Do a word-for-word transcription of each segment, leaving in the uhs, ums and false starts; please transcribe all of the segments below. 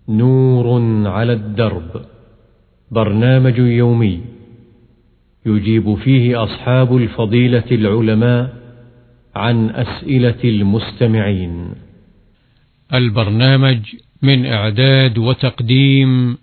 نور على الدرب، برنامج يومي يجيب فيه أصحاب الفضيلة العلماء عن أسئلة المستمعين. البرنامج من إعداد وتقديم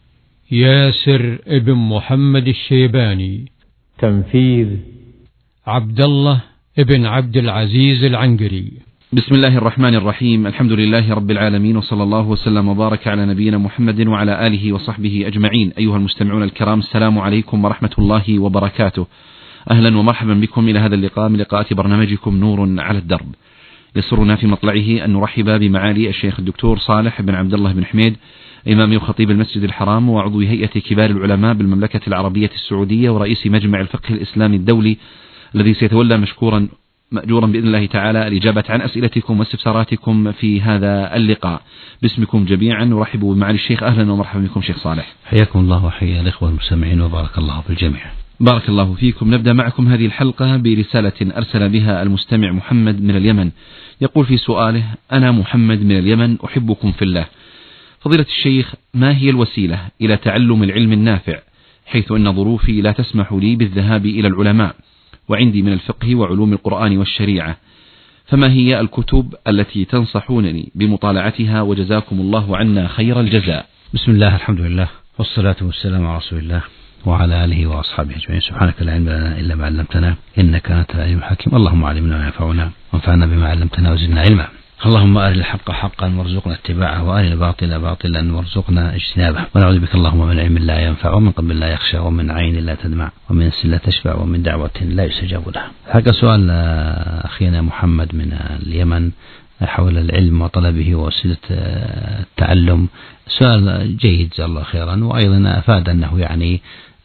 ياسر ابن محمد الشيباني، تنفيذ عبد الله ابن عبد العزيز العنقري. بسم الله الرحمن الرحيم، الحمد لله رب العالمين، وصلى الله وسلم وبارك على نبينا محمد وعلى آله وصحبه أجمعين. أيها المستمعون الكرام، السلام عليكم ورحمة الله وبركاته. أهلا ومرحبا بكم إلى هذا اللقاء من لقاءات برنامجكم نور على الدرب. يسرنا في مطلعه أن نرحب بمعالي الشيخ الدكتور صالح بن عبد الله بن حميد، إمام وخطيب المسجد الحرام وعضو هيئة كبار العلماء بالمملكة العربية السعودية ورئيس مجمع الفقه الإسلامي الدولي، الذي سيتولى مشكورا مأجورا بإذن الله تعالى الإجابة عن أسئلتكم واستفساراتكم في هذا اللقاء. باسمكم جميعا نرحب بمعالي الشيخ. أهلا ومرحبا بكم شيخ صالح. حياكم الله وحيا الإخوة المستمعين وبارك الله في الجميع. بارك الله فيكم. نبدأ معكم هذه الحلقة برسالة أرسل بها المستمع محمد من اليمن، يقول في سؤاله: أنا محمد من اليمن أحبكم في الله. فضيلة الشيخ، ما هي الوسيلة إلى تعلم العلم النافع، حيث أن ظروفي لا تسمح لي بالذهاب إلى العلماء، وعندي من الفقه وعلوم القرآن والشريعة، فما هي الكتب التي تنصحونني بمطالعتها، وجزاكم الله عنا خير الجزاء. بسم الله، الحمد لله، والصلاة والسلام على رسول الله وعلى آله وأصحابه أجمعين. سبحانك لا علم لنا إلا ما علمتنا إنك أنت العليم الحكيم. اللهم علمنا ما ينفعنا وانفعنا بما علمتنا وزدنا علما. اللهم أرنا الحق حقا وارزقنا اتباعه، وأرنا الباطل باطلا وارزقنا اجتنابه. ونعوذ بك اللهم من علم لا ينفع، ومن قلب لا يخشى، ومن عين لا تدمع، ومن نفس لا تشبع، ومن دعوة لا يستجاب لها. هذا سؤال أخينا محمد من اليمن حول العلم وطلبه ووسيلة التعلم. سؤال جيد جزاه الله خيرا، وأيضا أفاد أنه يعني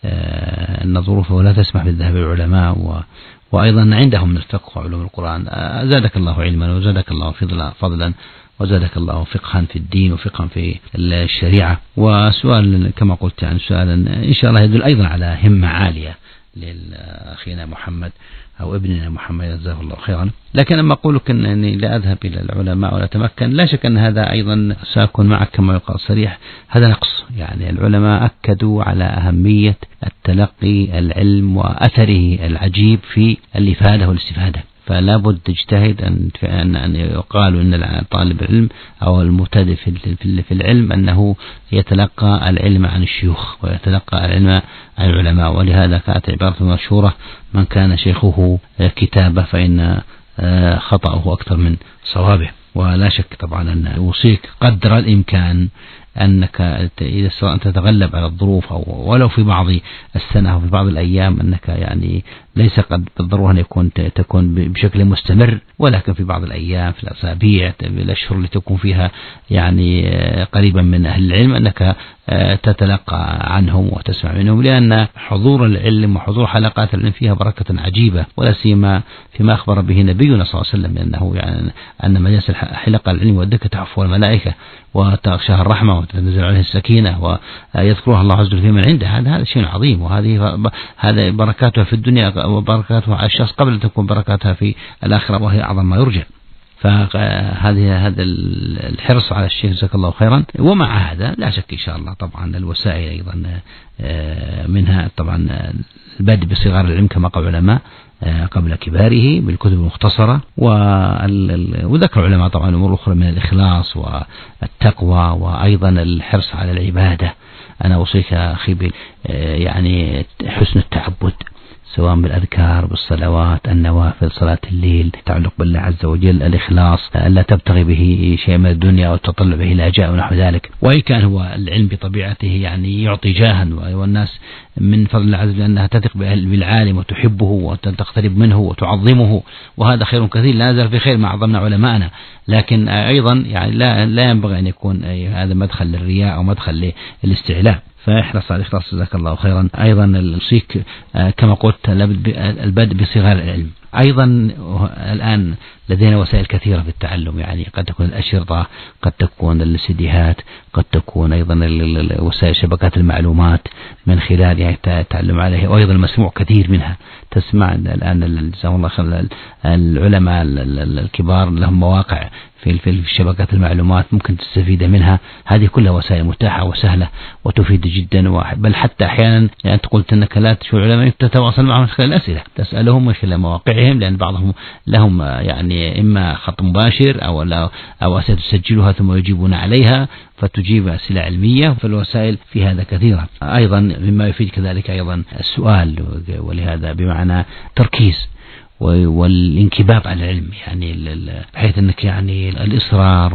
أن ظروفه لا تسمح بالذهاب إلى العلماء، و وأيضا عندهم من الفقه وعلوم القرآن. زادك الله علما وزادك الله فضلا وزادك الله فقها في الدين وفقها في الشريعة. وسؤال كما قلت يعني سؤالا إن شاء الله يدل أيضا على همة عالية لأخينا محمد أو ابننا محمد جزاه الله خيرا. لكن لما أقول لك أنني لا أذهب إلى العلماء ولا أتمكن، لا شك أن هذا أيضا سأكون معك كما يقال صريح، هذا نقص. يعني العلماء أكدوا على أهمية التلقي العلم وأثره العجيب في الإفادة والاستفادة، فلا بد تجتهد أن أن يقال أن طالب العلم أو المبتدئ في العلم أنه يتلقى العلم عن الشيوخ ويتلقى العلم عن العلماء. ولهذا كانت عبارة مشهورة: من كان شيخه كتابة فإن خطأه أكثر من صوابه. ولا شك طبعا أن أوصيك قدر الإمكان أنك إذا تتغلب على الظروف أو ولو في بعض السنة أو في بعض الأيام، أنك يعني ليس قد بالضرورة أن يكون تكون بشكل مستمر، ولكن في بعض الأيام في الأسابيع في الأشهر اللي تكون فيها يعني قريبا من أهل العلم أنك تتلقى عنهم وتسمع منهم، لأن حضور العلم وحضور حلقات العلم فيها بركة عجيبة، ولا سيما فيما أخبر به نبينا صلى الله عليه وسلم أنه يعني أن مجالس حلقة العلم والذكر تحفها الملائكة وتغشاها الرحمة وتنزل عليه السكينة ويذكرها الله عز وجل في من عنده. هذا هذا شيء عظيم، وهذه هذا بركاتها في الدنيا وبركاتها على الشخص قبل أن تكون بركاتها في الآخرة، وهي أعظم ما يرجى. فهذه هذا الحرص على الشيء جزاك الله خيرا. ومع هذا لا شك إن شاء الله طبعا الوسائل أيضا منها طبعا البدء بصغار العلم كما قال العلماء قبل كباره بالكتب المختصرة، وذكر العلماء طبعا الأمور الأخرى من الإخلاص والتقوى وأيضا الحرص على العبادة. أنا أوصيك أخي يعني حسن التعبد، سواء بالأذكار بالصلوات النوافل صلاة الليل، تعلق بالله عز وجل، الإخلاص، لا تبتغي به شيء من الدنيا أو تطلع به الأجاء ونحو ذلك. وإن كان هو العلم بطبيعته يعني يعطي جاها، والناس من فضل الله عز وجل أنها تثق بالعالم وتحبه وتقترب منه وتعظمه، وهذا خير كثير، لا نزال في خير ما عظمنا علماءنا. لكن أيضا يعني لا لا ينبغي أن يكون هذا مدخل للرياء أو مدخل للاستعلاء، فاحرص على الإخلاص جزاك الله خيرا. أيضا الوصيك كما قلت البدء بصغار العلم، أيضا الآن لدينا وسائل كثيرة في التعلم، يعني قد تكون الأشرطة، قد تكون السيديهات، قد تكون أيضا وسائل شبكات المعلومات من خلال التعلم عليها، وأيضا المسموع كثير منها. تسمع الآن جزاهم الله خير العلماء الكبار لهم مواقع في في شبكات المعلومات ممكن تستفيد منها. هذه كلها وسائل متاحة وسهلة وتفيد جدا، بل حتى أحيانا يعني أنت قلت أنك لا تشوف العلماء تتواصل معهم من خلال الأسئلة، تسألهم من خلال مواقعهم، لأن بعضهم لهم يعني إما خط مباشر أو لا أو أسئلة تسجلها ثم يجيبون عليها فتجيب أسئلة علمية، فالوسائل في هذا كثيرة. أيضا مما يفيد كذلك أيضا السؤال، ولهذا بمعنى تركيز والانكباب على العلم، يعني بحيث أنك يعني الإصرار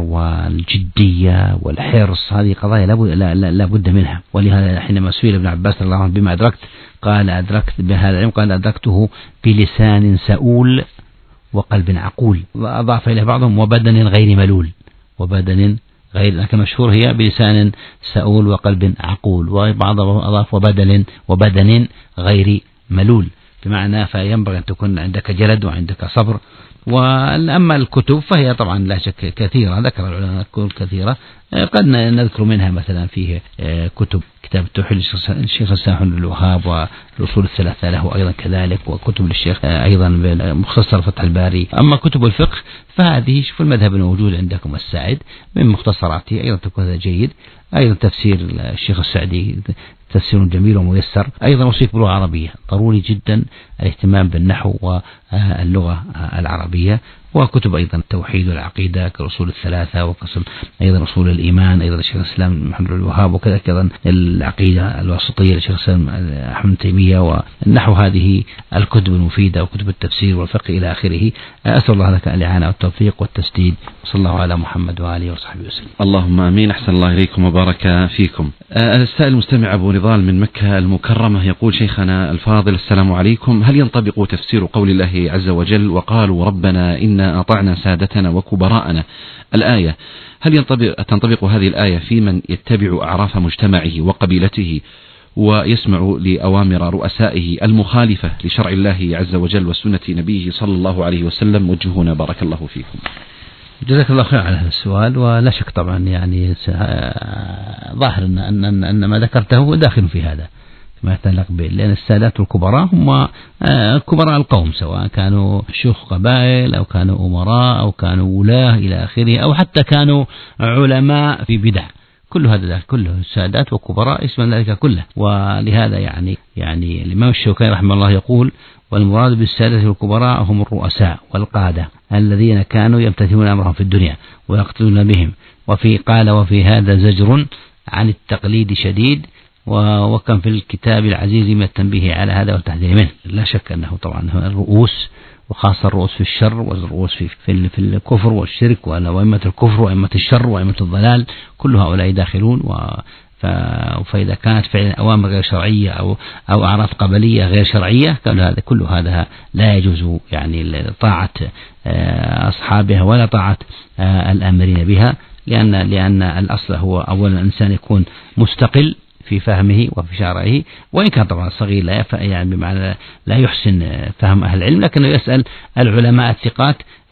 والجدية والحرص هذه قضايا لا بد منها. ولهذا حينما سئل ابن عباس رضي الله عنه بما أدركت قال أدركت بهذا العلم، قال أدركته بلسان سؤول وقلب عقول، وأضاف إليه بعضهم وبدن غير ملول، وبدن غير، لكن مشهور هي بلسان سؤول وقلب عقول، وبعضهم أضاف وبدن وبدن غير ملول، بمعنى فينبغي أن تكون عندك جلد وعندك صبر. وأما الكتب فهي طبعا لا شك كثيرة، ذكر العلماء كتب كثيرة، قد نذكر منها مثلا فيه كتب كتاب التوحيد للشيخ الساحن بن الوهاب، والأصول الثلاثة له أيضا كذلك، وكتب للشيخ أيضا مختصر فتح الباري. أما كتب الفقه فهذه شوف المذهب الموجود عندكم الساعد من مختصراته أيضا تكون هذا جيد. أيضا تفسير الشيخ السعدي تفسير جميل وميسر. أيضا وصيف باللغة العربية، ضروري جدا الاهتمام بالنحو واللغة العربية. وكتب أيضا التوحيد والعقيدة كالأصول الثلاثة، وقسم أيضا أصول الإيمان أيضا الشيخ الإسلام محمد بن الوهاب، وكذا أيضا العقيدة الواسطية للشيخ الإسلام أحمد بن تيمية، والنحو. هذه الكتب المفيدة وكتب التفسير والفقه إلى آخره. أسأل الله لك الإعانة والتوفيق والتسديد، صلى الله على محمد وآله وصحبه وسلم. اللهم آمين. أحسن الله إليكم وبارك فيكم. السائل المستمع أبو نضال من مكة المكرمة يقول: شيخنا الفاضل السلام عليكم، هل ينطبق تفسير قول الله عز وجل وقالوا ربنا إنا أطعنا سادتنا وكبراءنا الآية، هل ينطبق تنطبق هذه الآية في من يتبع أعراف مجتمعه وقبيلته ويسمع لأوامر رؤسائه المخالفة لشرع الله عز وجل وسنة نبيه صلى الله عليه وسلم؟ وجهونا بارك الله فيكم. جزاك الله خير على هذا السؤال. ولا شك طبعا يعني ظاهر أن, أن, أن ما ذكرته داخل في هذا ما يتعلق به، لأن السادات والكبراء هم كبراء القوم، سواء كانوا شيوخ قبائل أو كانوا أمراء أو كانوا ولاة إلى آخره، أو حتى كانوا علماء في بدع، كل هذا كله السادات وكبراء اسم ذلك كله. ولهذا يعني يعني الإمام الشوكاني رحمه الله يقول: والمراد بالسادة والكبراء هم الرؤساء والقادة الذين كانوا يمتثلون أمرهم في الدنيا ويقتدون بهم. وفي قال وفي هذا زجر عن التقليد شديد، وكان في الكتاب العزيز من التنبيه على هذا والتحذير منه. لا شك أنه طبعا الرؤوس، وخاصة الرؤوس في الشر والرؤوس في في, في الكفر والشرك وأئمة الكفر وأئمة الشر وأئمة الضلال، كل هؤلاء داخلون. و فإذا كانت فعلا أوامر غير شرعية أو أو أعراف قبلية غير شرعية، كل هذا كل هذا لا يجوز يعني طاعة أصحابها ولا طاعة الآمرين بها، لأن لأن الأصل هو أولا الإنسان يكون مستقل في فهمه وفي شرعه، وإن كان طبعا صغير لا يعني بمعنى لا يحسن فهم أهل العلم، لكنه يسأل العلماء الثقات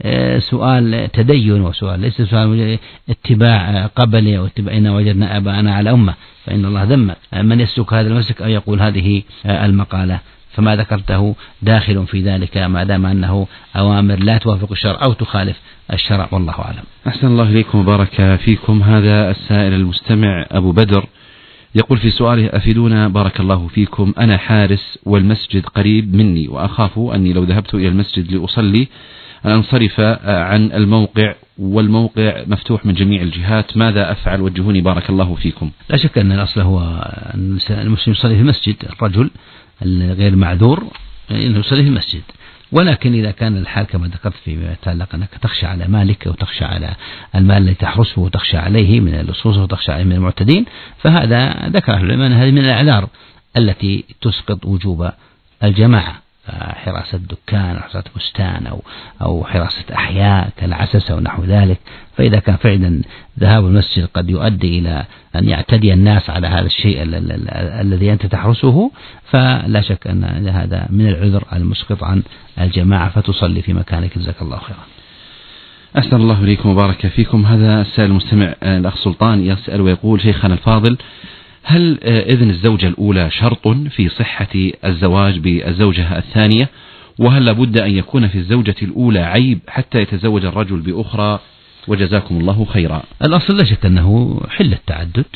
سؤال تدين، وسؤال ليس سؤال اتباع قبلي أو اتباعنا وجدنا آباءنا على أمة، فإن الله ذم من يسلك هذا المسلك أو يقول هذه المقالة. فما ذكرته داخل في ذلك ما دام أنه أوامر لا توافق الشرع أو تخالف الشرع، والله أعلم. أحسن الله إليكم وبارك فيكم. هذا السائل المستمع أبو بدر يقول في سؤاله: أفيدونا بارك الله فيكم، أنا حارس والمسجد قريب مني، وأخاف أني لو ذهبت إلى المسجد لأصلي أن أنصرف عن الموقع والموقع مفتوح من جميع الجهات، ماذا أفعل؟ وجهوني بارك الله فيكم. لا شك أن الأصل هو أن المسلم يصلي في المسجد، الرجل غير معذور أنه يصلي في المسجد، ولكن إذا كان الحال كما ذكرت فيما يتعلق أنك تخشى على مالك وتخشى على المال الذي تحرسه وتخشى عليه من اللصوص وتخشى عليه من المعتدين، فهذا ذكر العلماء هذه من الأعذار التي تسقط وجوب الجماعة. حراسة دكان أو حراسة بستان أو أو حراسة أحياء كالعسسة ونحو ذلك. فإذا كان فعلا ذهاب المسجد قد يؤدي إلى أن يعتدي الناس على هذا الشيء الذي أنت تحرسه، فلا شك أن هذا من العذر المسقط عن الجماعة فتصلي في مكانك. جزاك الله خيرا. أحسن الله إليكم وبارك فيكم. هذا السائل المستمع الأخ سلطان يسأل ويقول: شيخنا الفاضل، هل إذن الزوجة الأولى شرط في صحة الزواج بالزوجة الثانية؟ وهل لابد أن يكون في الزوجة الأولى عيب حتى يتزوج الرجل بأخرى؟ وجزاكم الله خيرا. الأصل لا شك أنه حل التعدد،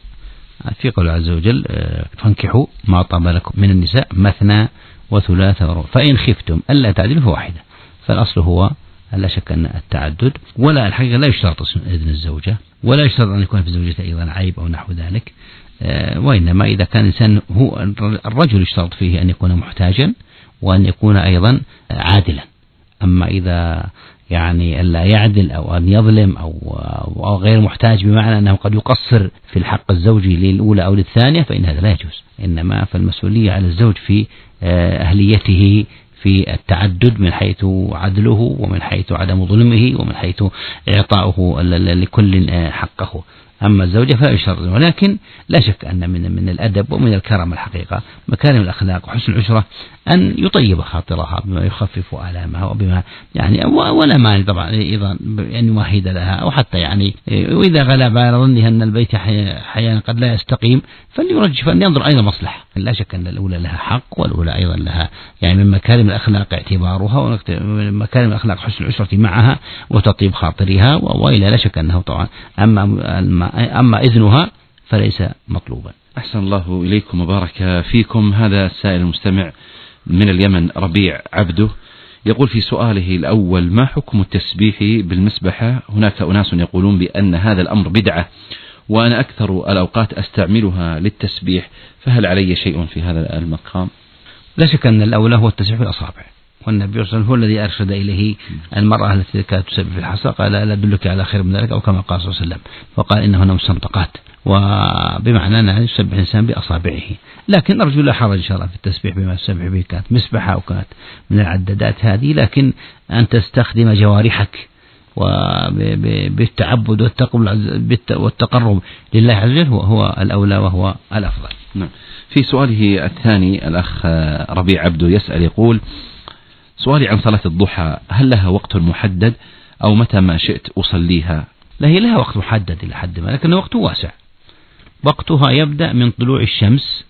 في قول عز وجل: فانكحوا ما طاب لكم من النساء مثنى وثلاث ورباع فإن خفتم ألا تعدلوا فواحدة. فالأصل هو لا شك أن التعدد، ولا الحقيقة لا يشترط إذن الزوجة، ولا يشترط أن يكون في زوجته أيضا عيب أو نحو ذلك، وإنما إذا كان الإنسان هو الرجل يشترط فيه أن يكون محتاجا وأن يكون أيضا عادلا. أما إذا يعني ألا يعدل أو أن يظلم أو, أو غير محتاج بمعنى أنه قد يقصر في الحق الزوجي للأولى أو للثانية فإن هذا لا يجوز. إنما فالمسؤولية على الزوج في أهليته في التعدد من حيث عدله ومن حيث عدم ظلمه ومن حيث إعطاؤه لكل حقه. أما الزوجة فلا يشترط، ولكن لا شك أن من من الأدب ومن الكرم الحقيقة مكارم الأخلاق وحسن العشرة أن يطيب خاطرها بما يخفف آلامها وبما يعني ولا مانع طبعا أيضا أن يمهد لها، أو حتى يعني وإذا غلب على ظنها أن البيت حيانا قد لا يستقيم فليرجح فأن ينظر أيضا مصلحة. لا شك أن الأولى لها حق والأولى أيضا لها يعني من مكارم الأخلاق اعتبارها، ومن مكارم الأخلاق حسن العشرة معها وتطيب خاطرها، وإلا لا شك أنه طبعا أما أما إذنها فليس مطلوبا. أحسن الله إليكم وبارك فيكم. هذا السائل المستمع من اليمن ربيع عبده يقول في سؤاله الأول: ما حكم التسبيح بالمسبحة؟ هناك أناس يقولون بأن هذا الأمر بدعة وأنا أكثر الأوقات أستعملها للتسبيح، فهل علي شيء في هذا المقام؟ لا شك أن الأولى هو التسبيح بالأصابع، والنبي صلى الله عليه وسلم هو الذي أرشد إليه المرأة التي كانت تسبح في الحصى، قال: لا أدلك على خير من ذلك، أو كما قال صلى الله عليه وسلم، وقال: إنهن مستنطقات، وبمعنى أنه يسبح الإنسان بأصابعه. لكن أرجو لا حرج إن شاء الله في التسبيح بما تسبح به، كانت مسبحة أو كانت من العدادات هذه، لكن أن تستخدم جوارحك وبالتعبد والتقرب لله عز وجل هو, هو الأولى وهو الأفضل. نعم. في سؤاله الثاني الأخ ربيع عبده يسأل يقول: سؤالي عن صلاة الضحى، هل لها وقت محدد أو متى ما شئت أصليها؟ لا، هي لها وقت محدد إلى حد ما، لكن وقته واسع. وقتها يبدأ من طلوع الشمس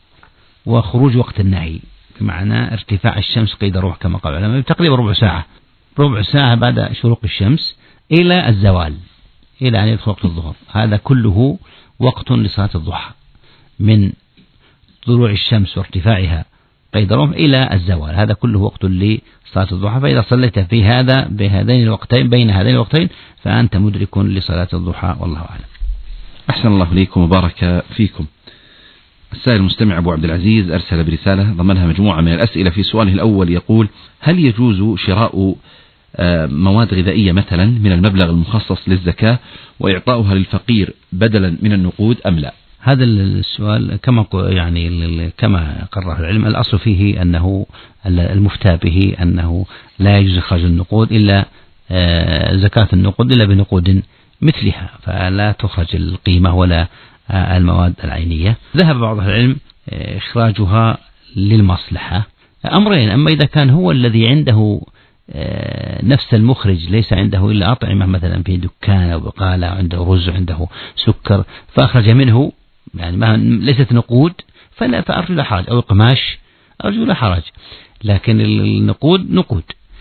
وخروج وقت النهي، بمعنى ارتفاع الشمس قيد روح كما قال العلماء، تقريبا ربع ساعة ربع ساعة بعد شروق الشمس إلى الزوال، إلى أن يدخل وقت الظهر. هذا كله وقت لصلاة الضحى، من طلوع الشمس وارتفاعها قيد رمح إلى الزوال، هذا كله وقت لصلاة الضحى. فإذا صليت في هذا بهذين الوقتين بين هذين الوقتين فأنت مدرك لصلاة الضحى، والله أعلم. أحسن الله إليكم وبارك فيكم. السائل المستمع أبو عبد العزيز أرسل برسالة ضمنها مجموعة من الأسئلة. في سؤاله الأول يقول: هل يجوز شراء مواد غذائية مثلا من المبلغ المخصص للزكاة وإعطاؤها للفقير بدلا من النقود أم لا؟ هذا السؤال كما يعني كما قرره العلم، الأصل فيه أنه المفتى به أنه لا يجوز إخراج النقود إلا زكاة النقود إلا بنقود مثلها، فلا تخرج القيمة ولا المواد العينية. ذهب بعض العلم إخراجها للمصلحة أمرين: أما إذا كان هو الذي عنده نفس المخرج ليس عنده إلا أطعمة مثلا في دكان أو بقالة، عنده رز عنده سكر فأخرج منه يعني ما ليست نقود فلا فأرجو لا حرج، أو قماش أرجو لا حرج، لكن النقود نقود.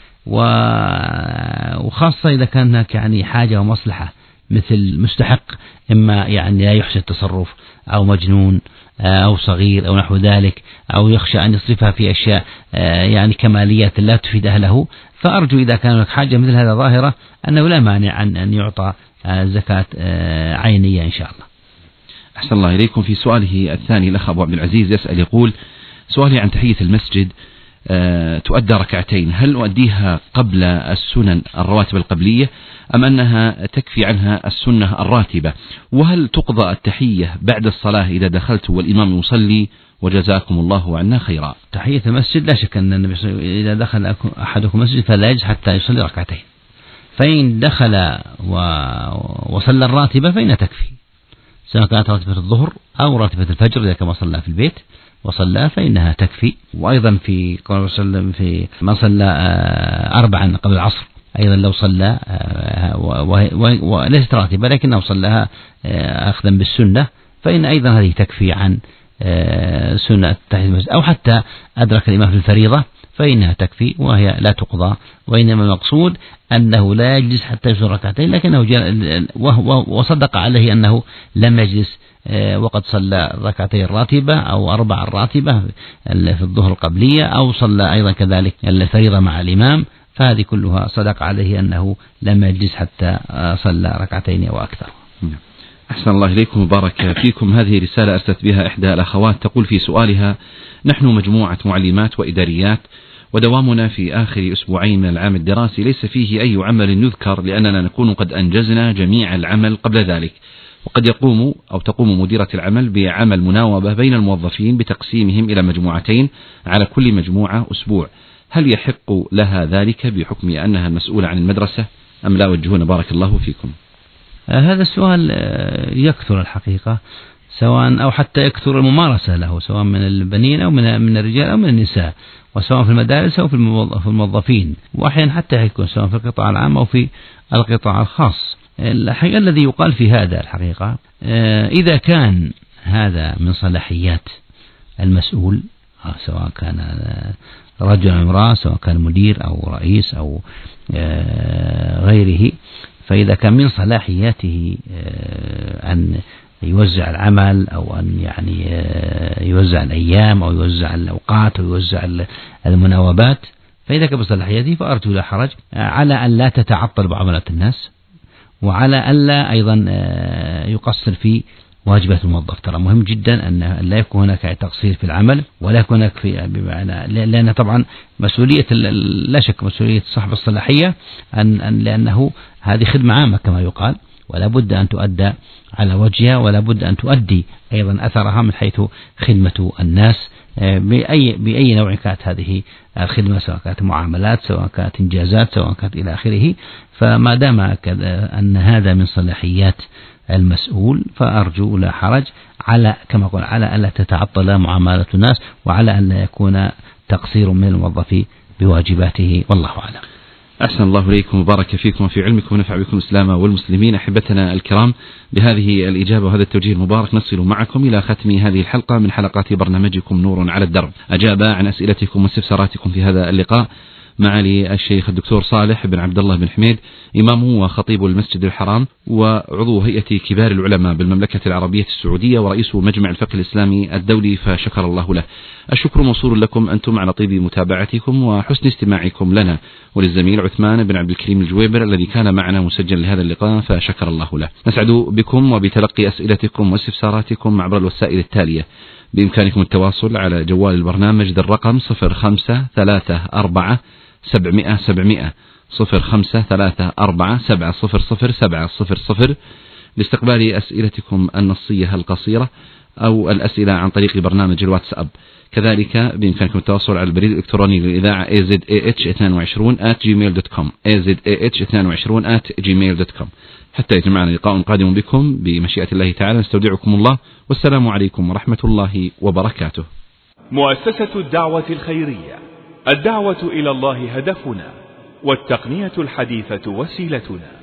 وخاصة إذا كان هناك يعني حاجة ومصلحة مثل مستحق، إما يعني لا يحسن التصرف أو مجنون أو صغير أو نحو ذلك، أو يخشى أن يصرفها في أشياء يعني كماليات لا تفيد أهله، فأرجو إذا كان هناك حاجة مثل هذا ظاهرة أنه لا مانع أن أن يعطى زكاة عينية إن شاء الله. أحسن الله إليكم. في سؤاله الثاني الأخ أبو عبد العزيز يسأل يقول: سؤالي عن تحية المسجد، تؤدى ركعتين، هل أؤديها قبل السنن الرواتب القبلية أم أنها تكفي عنها السنة الراتبة؟ وهل تقضى التحية بعد الصلاة إذا دخلت والإمام يصلي؟ وجزاكم الله عنا خيرا. تحية المسجد لا شك أن النبي إذا دخل أحدكم المسجد فلا يجلس حتى يصلي ركعتين، فإن دخل وصلى الراتبة فإنها تكفي، سواء كانت راتبة الظهر أو راتبة الفجر إذا كما صلى في البيت وصلى فإنها تكفي. وأيضا في قول صلى الله عليه وسلم في من صلى أربعا قبل العصر أيضا لو صلى وليست راتبة لكنه صلىها أخذا بالسنة فإن أيضا هذه تكفي عن سنة تحية المسجد، أو حتى أدرك الإمام في الفريضة فإنها تكفي وهي لا تقضى، وإنما المقصود أنه لا يجلس حتى يصلي ركعتين، لكنه وصدق عليه أنه لم يجلس وقد صلى ركعتين الراتبة أو أربع الراتبة في الظهر القبلية، أو صلى أيضا كذلك الفريضة مع الإمام، فهذه كلها صدق عليه أنه لم يجلس حتى صلى ركعتين أو أكثر. أحسن الله إليكم وبارك فيكم. هذه رسالة أرسلت بها إحدى الأخوات تقول في سؤالها: نحن مجموعة معلمات وإداريات ودوامنا في آخر أسبوعين من العام الدراسي ليس فيه أي عمل يذكر لأننا نكون قد أنجزنا جميع العمل قبل ذلك، وقد يقوم أو تقوم مديرة العمل بعمل مناوبة بين الموظفين بتقسيمهم إلى مجموعتين على كل مجموعة أسبوع، هل يحق لها ذلك بحكم أنها المسؤولة عن المدرسة أم لا؟ وجهونا بارك الله فيكم. هذا السؤال يكثر الحقيقة، سواء أو حتى يكثر الممارسة له، سواء من البنين أو من من الرجال أو من النساء، وسواء في المدارس أو في الموظفين، وأحيانا حتى يكون سواء في القطاع العام أو في القطاع الخاص. الحقيقة الذي يقال في هذا الحقيقة إذا كان هذا من صلاحيات المسؤول سواء كان رجل أو امرأة، سواء كان مدير أو رئيس أو غيره، فإذا كان من صلاحياته أن يوزع العمل أو أن يعني يوزع الأيام أو يوزع الأوقات أو يوزع المناوبات، فإذا كان بصلاحياته فأرجو لا حرج على أن لا تتعطل معاملات الناس، وعلى أن لا أيضا يقصر في واجبات الموظف. ترى مهم جدا أن لا يكون هناك تقصير في العمل ولا يكون هناك في بمعنى، لأن طبعا مسؤولية لا شك مسؤولية صاحب الصلاحية أن, أن لأنه هذه خدمة عامة كما يقال، ولا بد أن تؤدى على وجهها، ولا بد أن تؤدي أيضا أثرها من حيث خدمة الناس بأي بأي نوع كانت هذه الخدمة، سواء كانت معاملات، سواء كانت إنجازات، سواء كانت إلى آخره. فما دام أن هذا من صلاحيات المسؤول فأرجو لا حرج على كما قلنا على أن لا تتعطل معاملة الناس، وعلى أن لا يكون تقصير من الموظف بواجباته، والله أعلم. أحسن الله إليكم وبارك فيكم وفي علمكم ونفع بكم الإسلام والمسلمين. أحبتنا الكرام، بهذه الإجابة وهذا التوجيه المبارك نصل معكم إلى ختم هذه الحلقة من حلقات برنامجكم نور على الدرب. أجاب عن أسئلتكم واستفساراتكم في هذا اللقاء معالي الشيخ الدكتور صالح بن عبد الله بن حميد، إمام وخطيب المسجد الحرام وعضو هيئة كبار العلماء بالمملكة العربية السعودية ورئيس مجمع الفقه الإسلامي الدولي، فشكر الله له. الشكر موصول لكم أنتم على طيب متابعتكم وحسن استماعكم لنا، وللزميل عثمان بن عبد الكريم الجويبر الذي كان معنا مسجل لهذا اللقاء، فشكر الله له. نسعد بكم وبتلقي أسئلتكم واستفساراتكم عبر الوسائل التالية. بإمكانكم التواصل على جوال البرنامج ذا الرقم صفر خمسة ثلاثة أربعة سبعمائة سبعمائة صفر خمسة ثلاثة أربعة سبعة صفر صفر سبعة صفر صفر لاستقبال أسئلتكم النصية القصيرة أو الأسئلة عن طريق برنامج الواتساب. كذلك بإمكانكم التواصل على البريد الإلكتروني للإذاعة إيه زد إيه إتش اثنين وعشرين آت جيميل دوت كوم إيه زد إيه إتش اثنين وعشرين آت جيميل دوت كوم. حتى يجمعنا لقاء قادم بكم بمشيئة الله تعالى، نستودعكم الله والسلام عليكم ورحمة الله وبركاته. مؤسسة الدعوة الخيرية، الدعوة إلى الله هدفنا، والتقنية الحديثة وسيلتنا.